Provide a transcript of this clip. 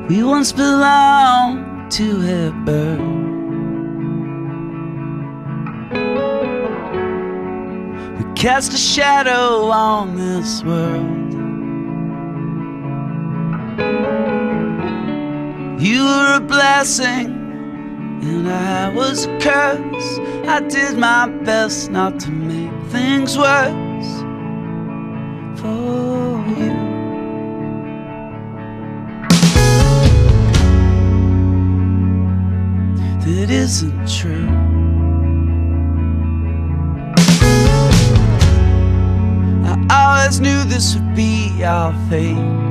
We once belonged to a bird. We cast a shadow on this world. You were a blessing and I was a curse. I did my best not to make things worse for you. That isn't true. I always knew this would be our fate.